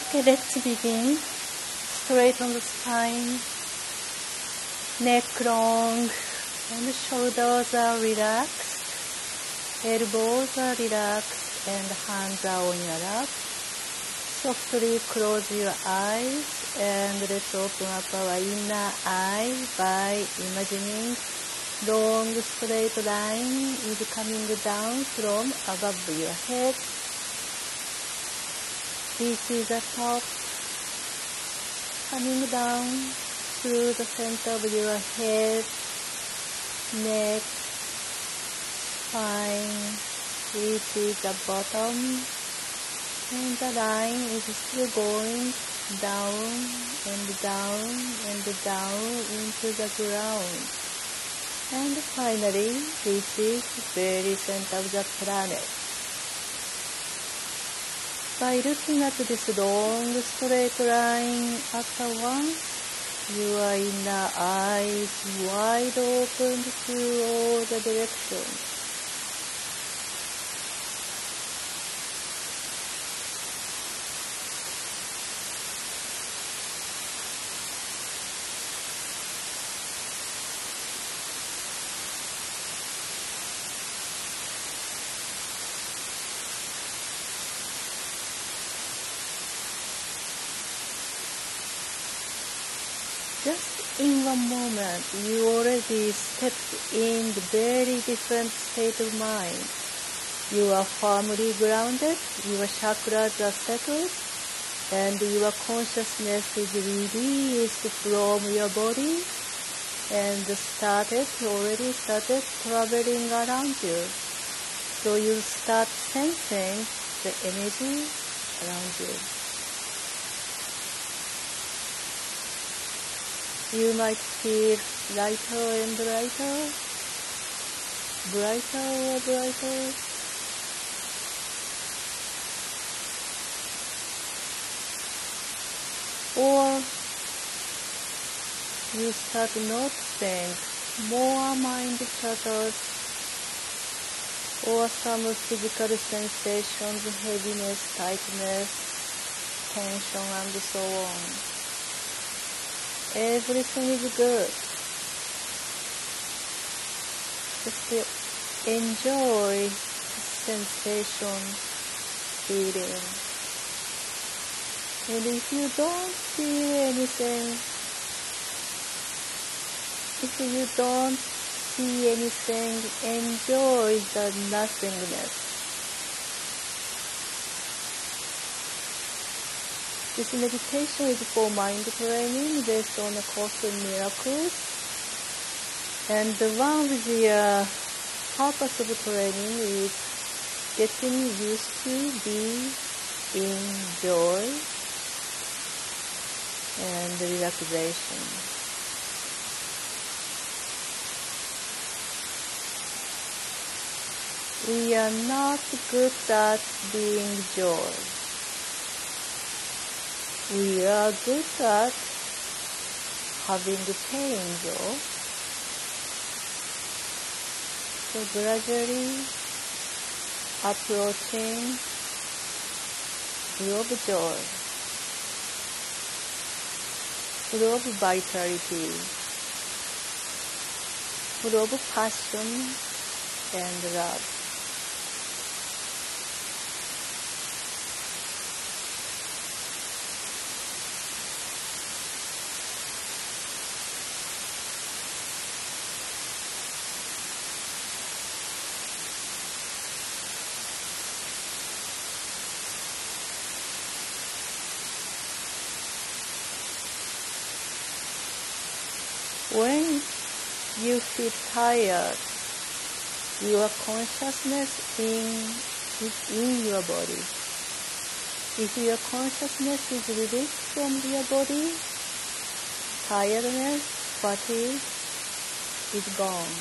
Okay, let's begin. Straight on the spine, neck long, and shoulders are relaxed, elbows are relaxed, and hands are on your lap. Softly close your eyes and let's open up our inner eye by imagining long straight line is coming down from above your head. Reaches the top, coming down through the center of your head, neck, spine, reaches the bottom, and the line is still going down and down and down into the ground. And finally reaches the very center of the planet. By looking at this long straight line at once, your inner eyes wide open to all the directions. Just in one moment, you already stepped in the very different state of mind. You are firmly grounded, your chakras are settled, and your consciousness is released from your body and already started traveling around you. So you start sensing the energy around you. You might feel lighter and lighter, brighter or brighter. Or you start noticing more mind chatters or some physical sensations, heaviness, tightness, tension, and so on. Everything is good. Just enjoy the sensation, feeling. And if you don't feel anything, enjoy the nothingness. This meditation is for mind training based on A Course in Miracles. And one of the purpose of training is getting used to be in joy and relaxation. We are not good at being joy. We are good at having pain though. So gradually approaching full of joy, full of vitality, full of passion and love. When you feel tired, your consciousness is in your body. If your consciousness is released from your body, tiredness, fatigue is gone.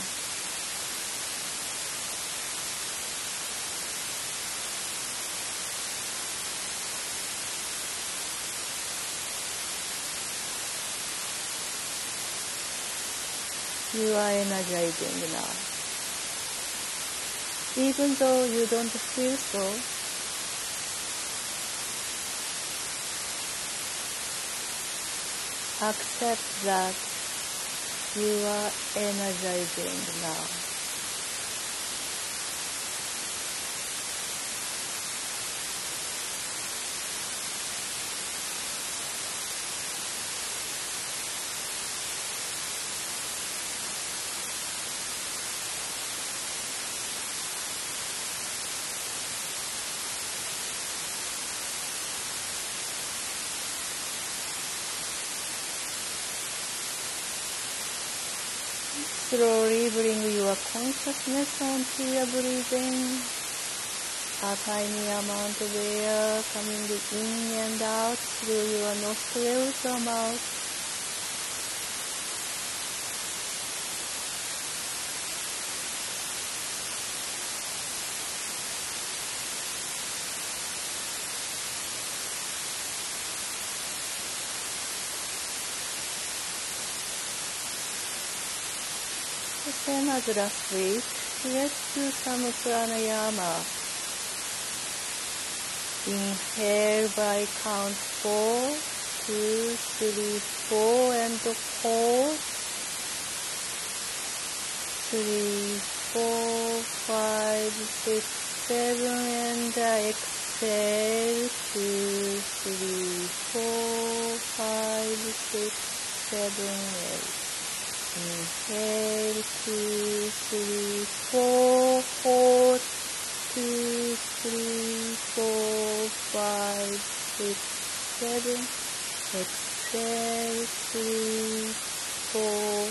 You are energizing now. Even though you don't feel so, Accept that you are energizing now. Slowly bring your consciousness onto your breathing. A tiny amount of air coming in and out through your nostrils or mouth. The same as last week, let's do some pranayama. Inhale by count 4, 2, 3, 4 and hold. 3, 4, 5, 6, 7 and exhale. 2, 3, 4, 5, 6, 7, 8. Inhale, 2, 3, 4, hold, 2, 3, 4, 5, 6, 7, exhale, 3, 4,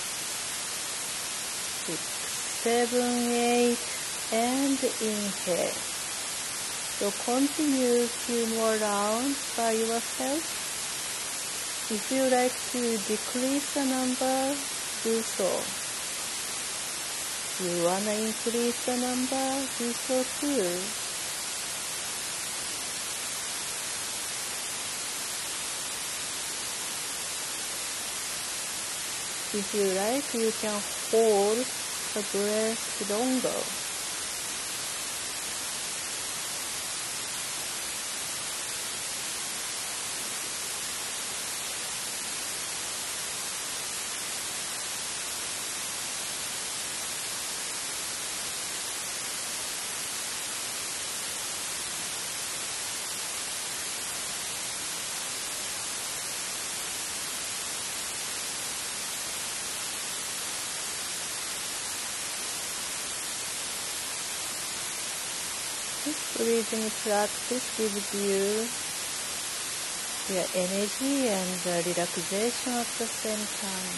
6, 7, 8, and inhale. So continue a few more rounds by yourself. If you like to decrease the number, do so. You want to increase the number, do so too. If you like, you can hold the breath longer. This breathing practice gives you your energy and relaxation at the same time.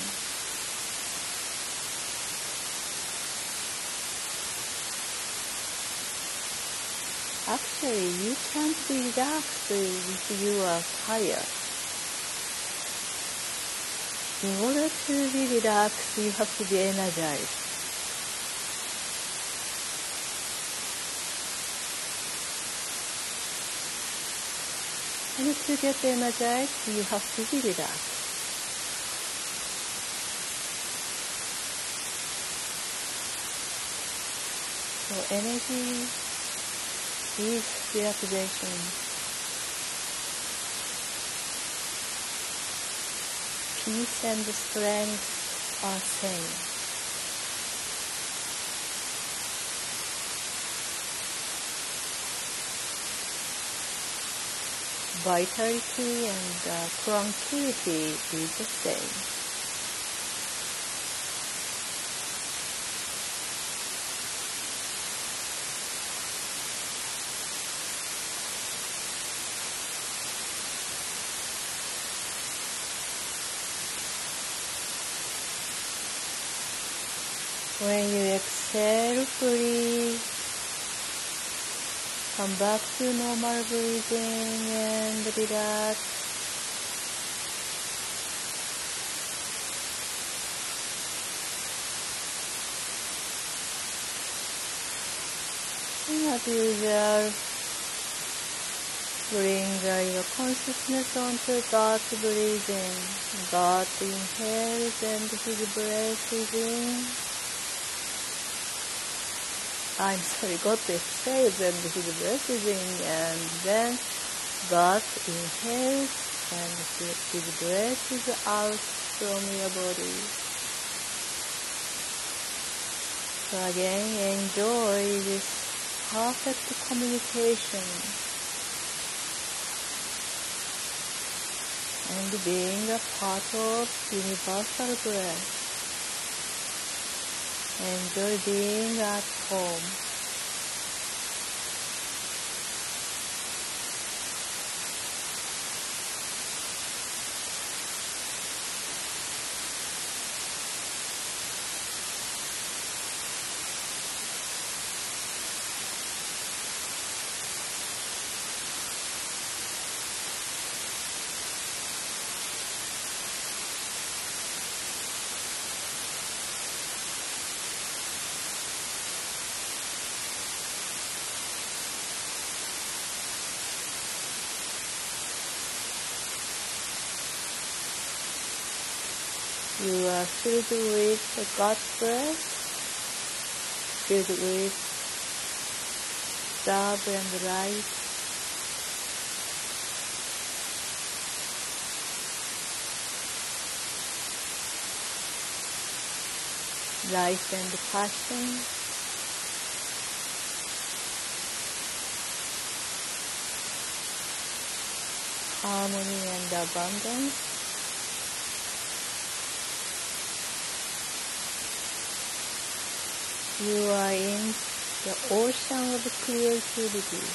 Actually, you can't be relaxed if you are tired. In order to be relaxed, you have to be energized. And to get energized, you have to be relaxed. So energy is relaxation. Peace and strength are same. Vitality and tranquility is the same. When you exhale fully, come back to normal breathing and relax. And as usual, bring your consciousness onto God breathing. God inhales and his breath is in. God exhales and his breath is in, and then God inhales and his breath is out from your body. So again, enjoy this perfect communication and being a part of universal breath. Enjoy being at home. You are filled with the God breath, filled with love and light. Life and passion. Harmony and abundance. You are in the ocean of creativity.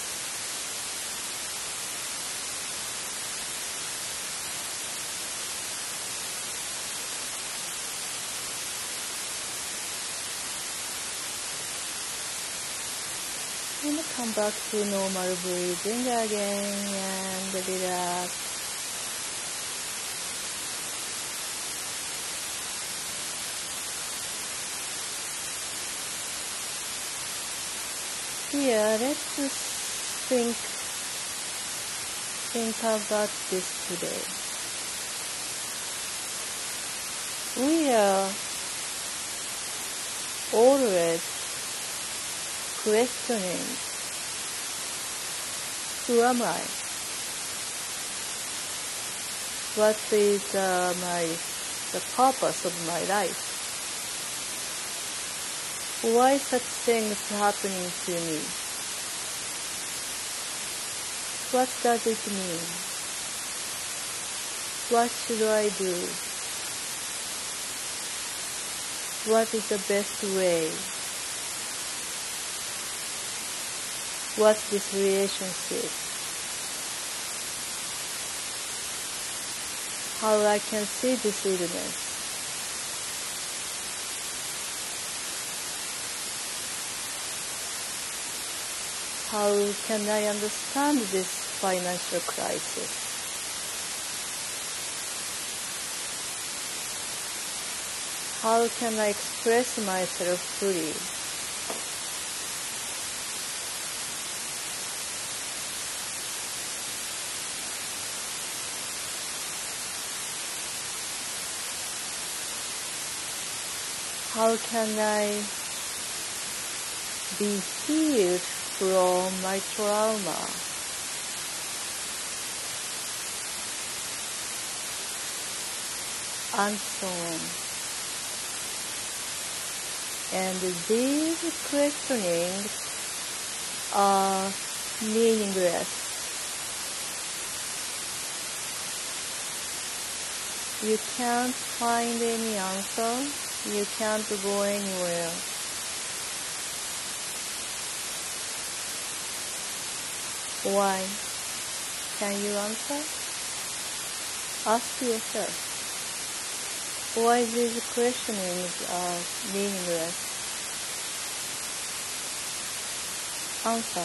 And come back to normal breathing again and relax. Here, let's think about this today. We are always questioning, who am I? What is the purpose of my life? Why such things happening to me? What does it mean? What should I do? What is the best way? What's this relationship? How I can see this illness? How can I understand this financial crisis? How can I express myself fully? How can I be healed from my trauma? And so on. And these questionings are meaningless. You can't find any answer. You can't go anywhere. Why? Can you answer? Ask yourself. Why these questionings are meaningless? Answer.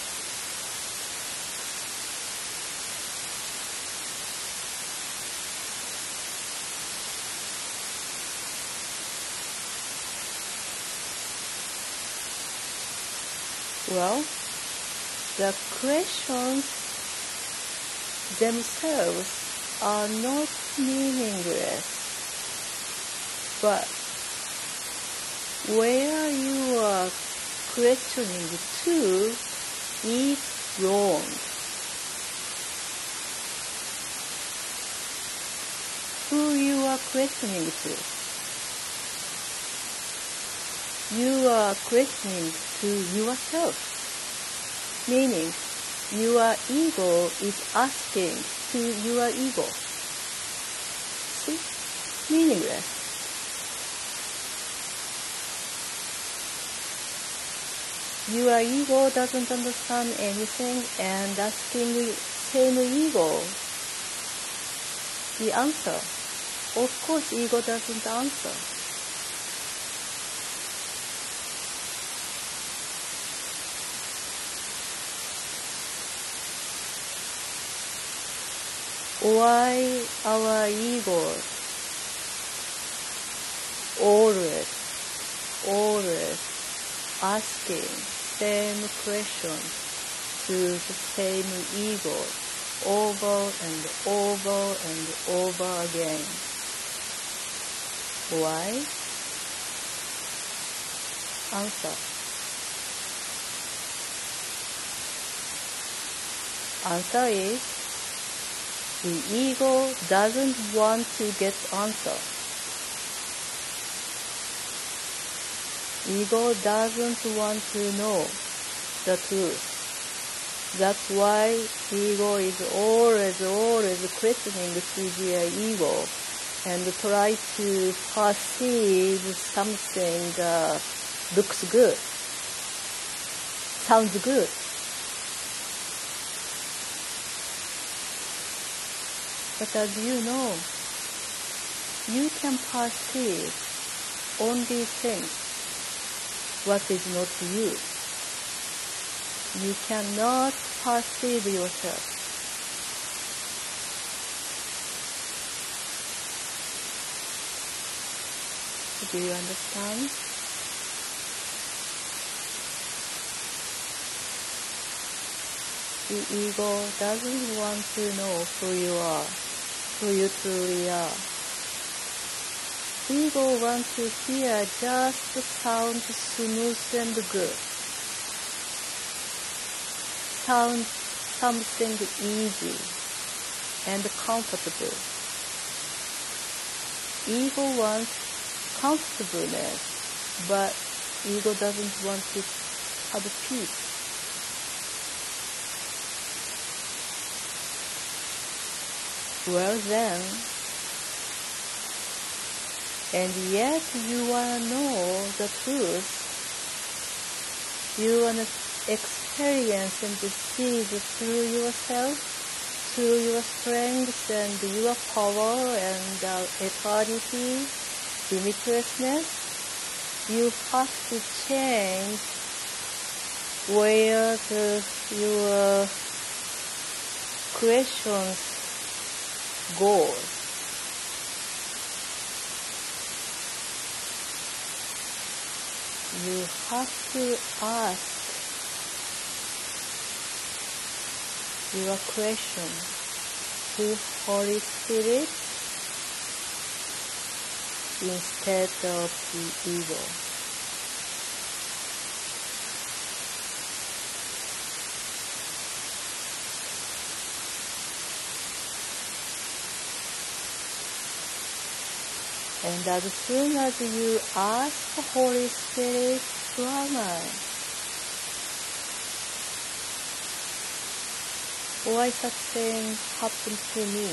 Well, the questions themselves are not meaningless, but where you are questioning to is wrong. who you are questioning to. You are questioning to yourself, meaning your ego is asking to your ego. See? Meaningless. Your ego doesn't understand anything and asking same ego the answer. Of course, ego doesn't answer. Why our ego always asking same question to the same ego over and over and over again? Why? Answer. Answer is the ego doesn't want to get answer. Ego doesn't want to know the truth. That's why ego is always questioning to their ego and try to perceive something looks good, sounds good. But as you know, you can perceive only things what is not you. You cannot perceive yourself. Do you understand? The ego doesn't want to know who you are, who you truly are. Ego wants to hear just sound smooth and good. Sound something easy and comfortable. Ego wants comfortableness, but ego doesn't want to have peace. Well then, and yet you want to know the truth. You want to experience and see the through yourself, through your strength and your power and eternity, limitlessness. You have to change where your questions go. You have to ask your question to Holy Spirit instead of the ego. And as soon as you ask Holy Spirit, who am I? Why such thing happened to me?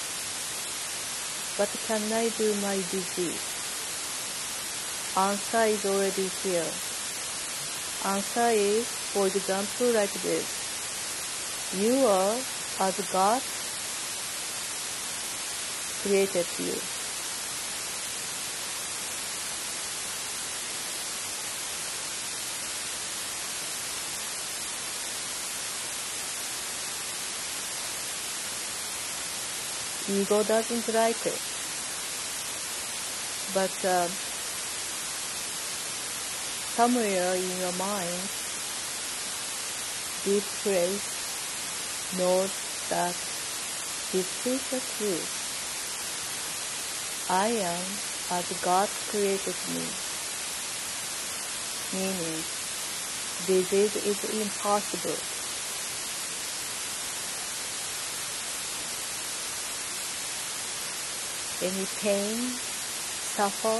What can I do my disease? Answer is already here. Answer is, for example, like this. You are as God created you. Ego doesn't like it. But somewhere in your mind, deep place knows that this is the truth. I am as God created me. Meaning, disease is impossible. any pain, suffer.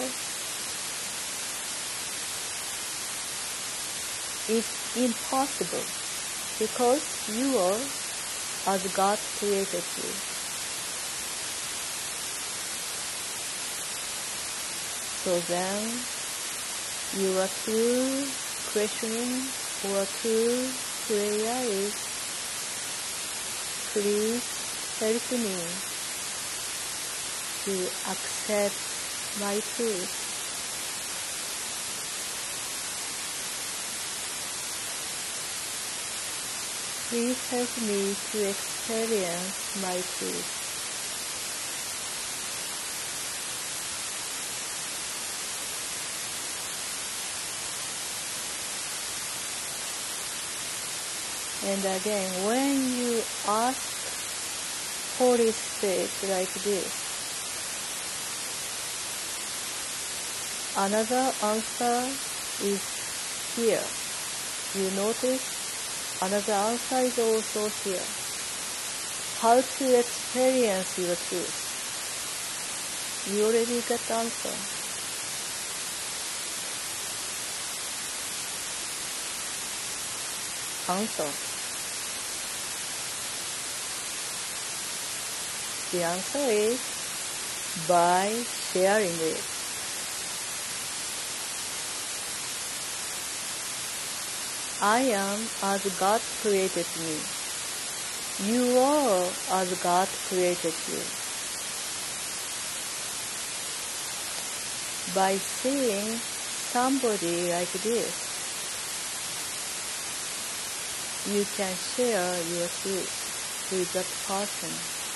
It's impossible because you are as God created you. So then, your true questioning or true prayer is, please help me to accept my truth. Please help me to experience my truth. And again, when you ask Holy Spirit like this, another answer is here. You notice another answer is also here. How to experience your truth. You already got the answer. The answer is by sharing it. I am as God created me. You are as God created you. By seeing somebody like this, you can share your truth with that person.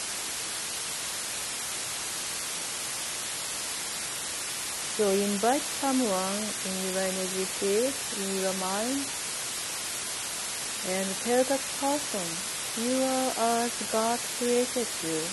So invite someone in your energy field, in your mind, and tell that person, you are as God created you.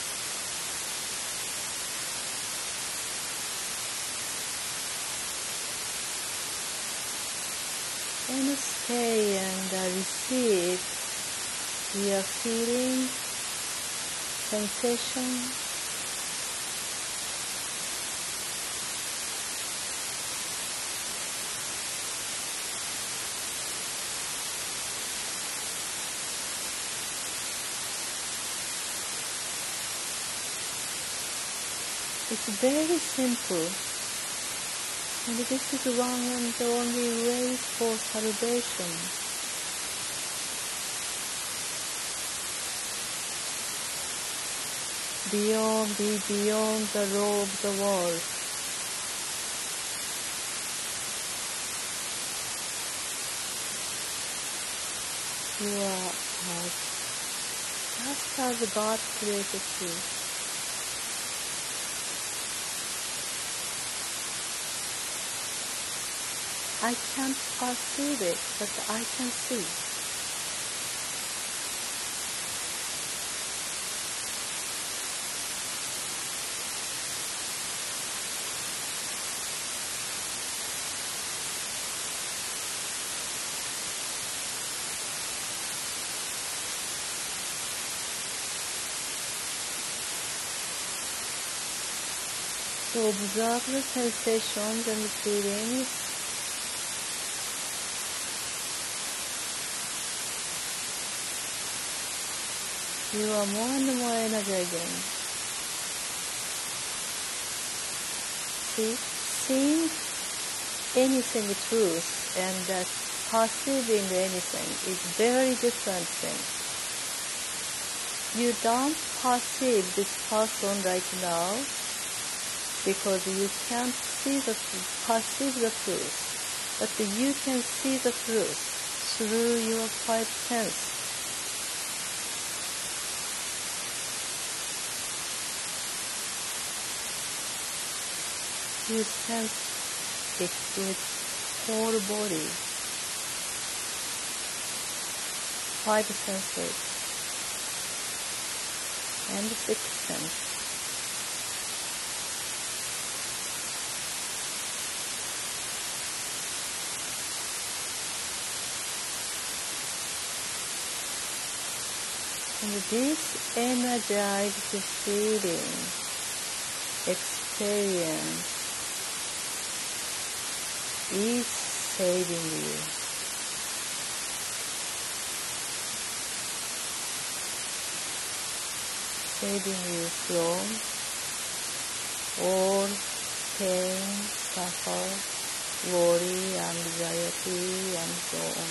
And stay and receive your feeling, sensation. It's very simple, and this is one and the only way for salvation. Be beyond the law of the world. You are just as God created you. I can't perceive it, but I can see. So observe the sensations and feelings. You are more and more energizing. See, seeing anything truth and perceiving anything is very different thing. You don't perceive this person right now because you can't perceive the truth, but you can see the truth through your five senses. You sense it with whole body, five senses, and sixth sense. And this energized feeling experience is saving you. Saving you from all pain, suffer, worry, anxiety, and so on.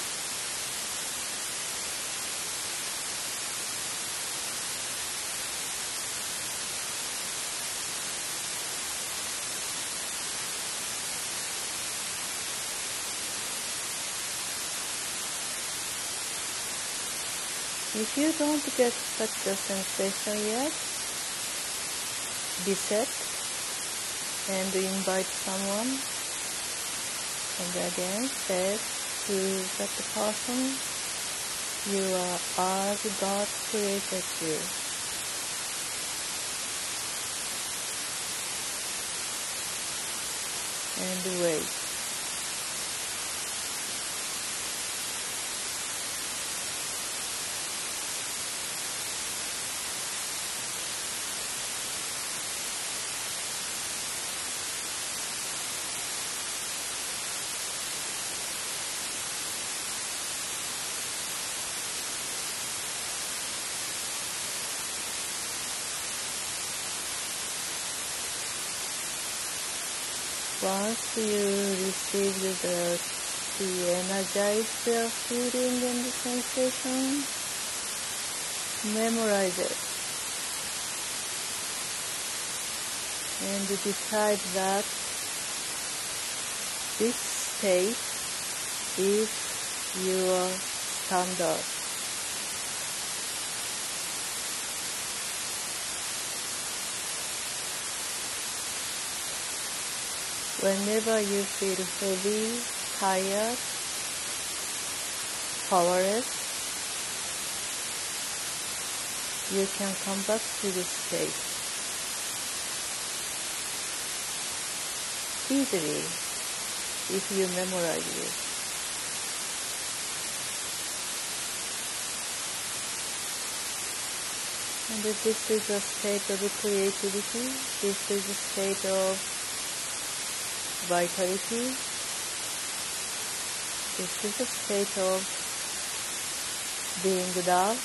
If you don't get such a sensation yet, reset and invite someone, and again say to that person, you are as God created you. And wait. Once you receive the energized feeling and the sensation, memorize it and decide that this state is your standard. Whenever you feel heavy, tired, powerless, you can come back to this state easily if you memorize it. And this is a state of creativity, this is a state of vitality, this is a state of being loved.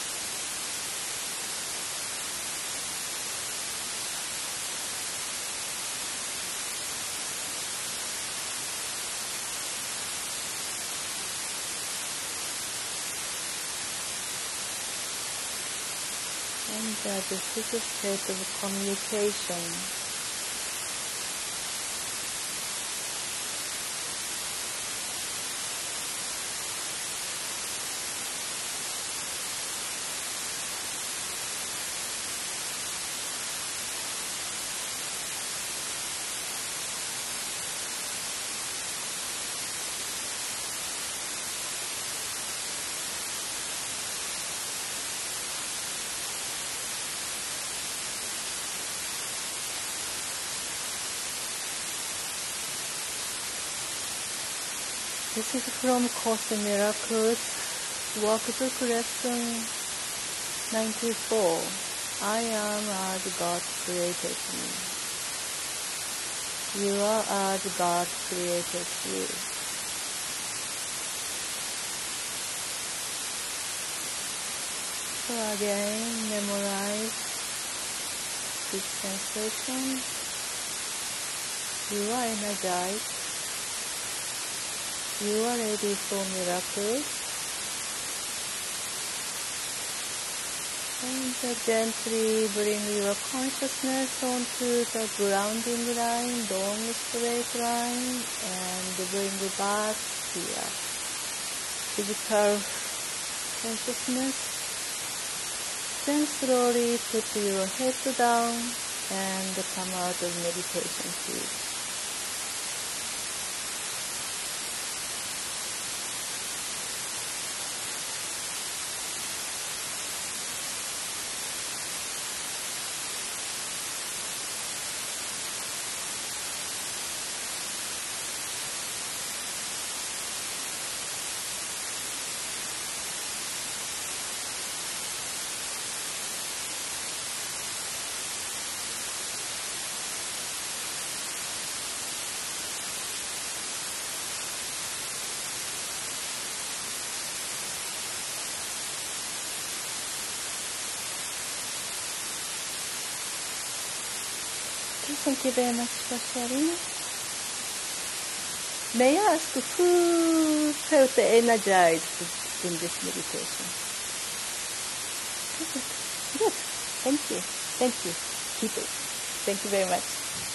And this is a state of communication. This is from Course in Miracles, Workbook Lesson 94. I am as God created me. You are as God created you. So again, memorize this sensation. You are energized. You are ready for miracles. And gently bring your consciousness onto the grounding line, long straight line, and bring back here. Physical consciousness. Then slowly put your head down and come out of meditation state. Okay, thank you very much for sharing. May I ask who felt energized in this meditation? Good. Thank you. Thank you. Keep it. Thank you very much.